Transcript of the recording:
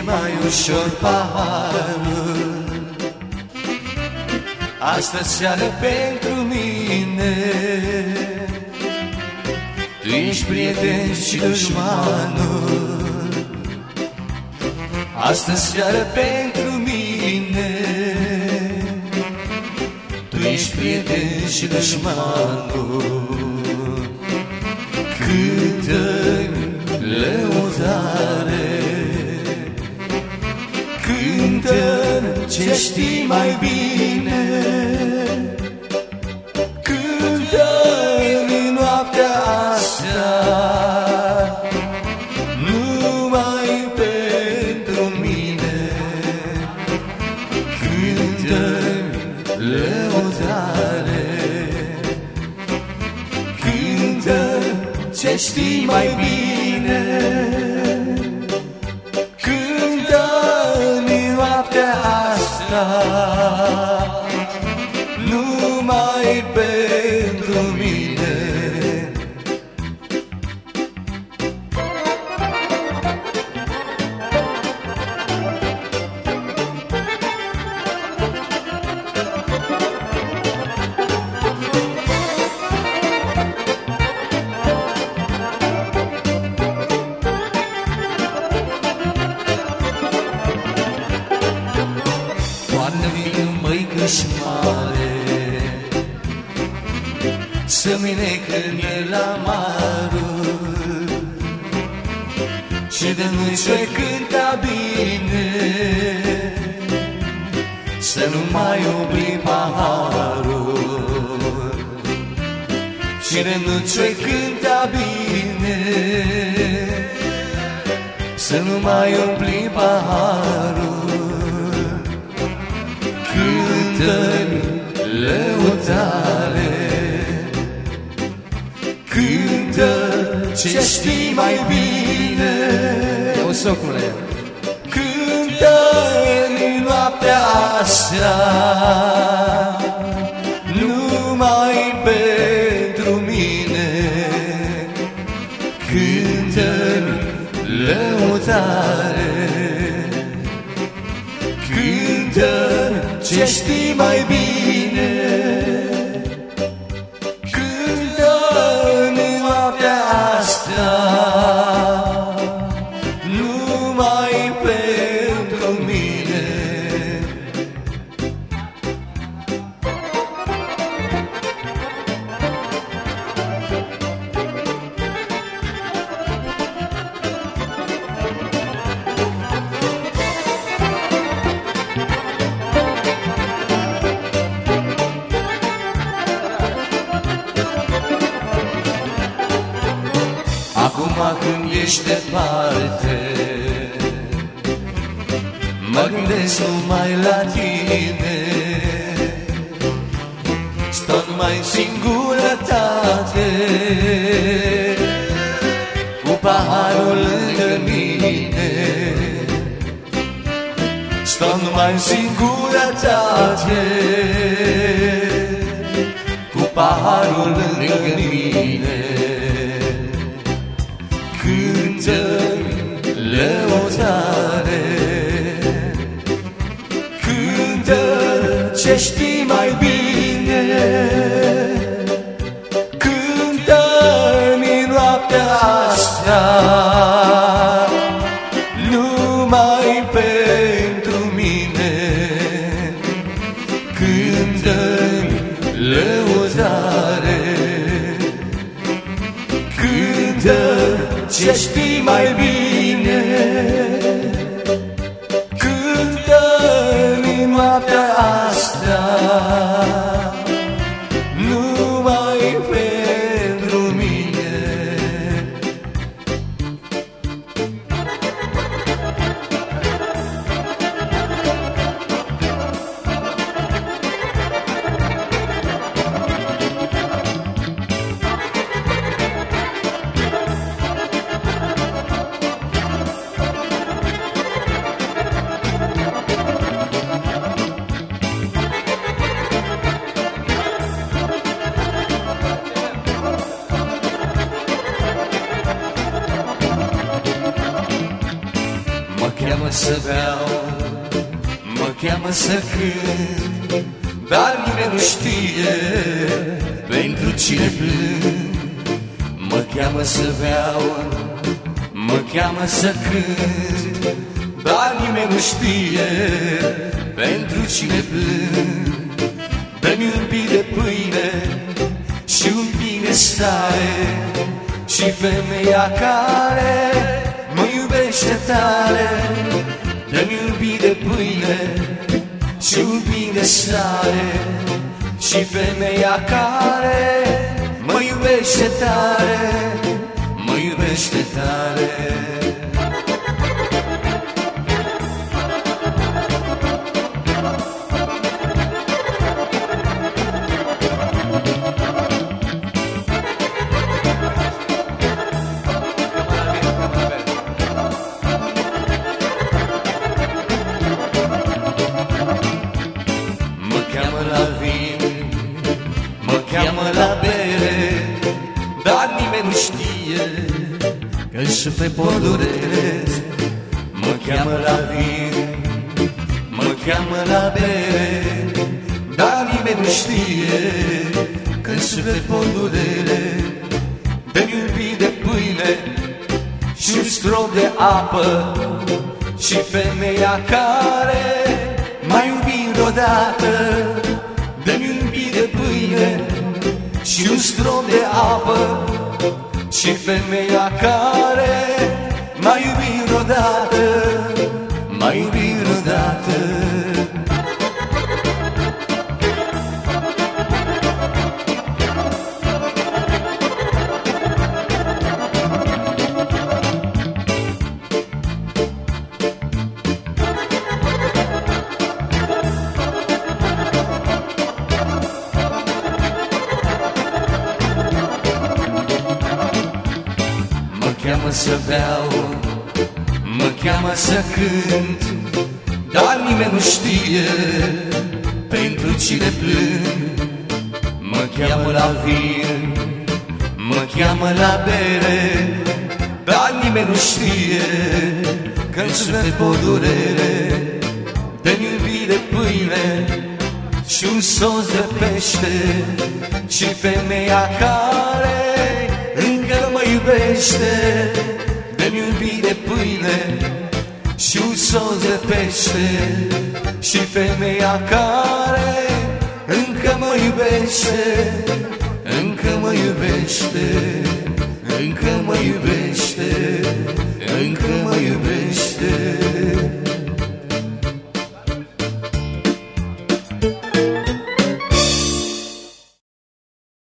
mai ușor paharul. Astă seară pentru mine, tu ești prieten și dușmanul. Astă seară pentru mine, tu ești prieten și dușmanul. Cântă-mi lăudare, cântă-mi ce știi mai bine, cântă-mi noaptea asta, numai pentru mine. Cântă-mi lăudare, cântă-mi ce știi mai bine, cântă-mi noaptea asta, numai pentru mine. Mare să-mi necând la marul și de nu ce cânta bine, să nu mai umbli paharul. Și de nu ce cânta bine, să nu mai umbli paharul. Cântă-mi lăudare, cântă ce știi mai bine, eu socule. Cântă-mi noaptea asta, numai pentru mine. Cântă-mi lăudare, cântă-mi ce știi mai bine, cântă-mi noaptea asta, numai pentru mine. Acum când ești departe, mă gândesc numai la tine. Stau numai în singurătate, cu paharul lângă mine. Stau numai în singurătate, cu paharul lângă mine. Cântă-mi lăudare, cântă ce știi mai bine, cântă-mi noaptea asta, numai pentru mine. Cântă-mi lăudare, cântă ce știi mai bine, cântă-mi noaptea asta, numai pentru mine. să beau, mă cheamă să cânt, dar nimeni nu știe pentru cine plâng. Mă cheamă să beau, mă cheamă să cânt, dar nimeni nu știe pentru cine plâng. Dă-mi un pic de pâine și un pic de sare, și femeia care mă iubește tare. Dă-mi un pic de pâine și un pic de sare, și femeia care mă iubește tare, mă iubește tare. Mă cheamă la bere, dar nimeni nu știe că-și sufle poduresc. Mă cheamă la vin, mă cheamă la bere, dar nimeni nu știe că-și sufle podurele. Dă-mi un pic de pâine și un strop de apă, și femeia care m-a iubit odată. Dă-mi un pic de pâine și un strop de apă, și femeia care m-a iubit odată, m-a iubit odată. Mă cheamă să beau, mă cheamă să cânt, dar nimeni nu știe pentru cine plâng. Mă cheamă la vin, mă cheamă la bere, dar nimeni nu știe că-mi suflet podurele. Dă-mi un pic de pâine și un sos de pește, și femeia care încă mă iubește. Dă-mi un pic de pâine și un sos de pește, și femeia care încă mă iubește, încă mă iubește, încă mă iubește.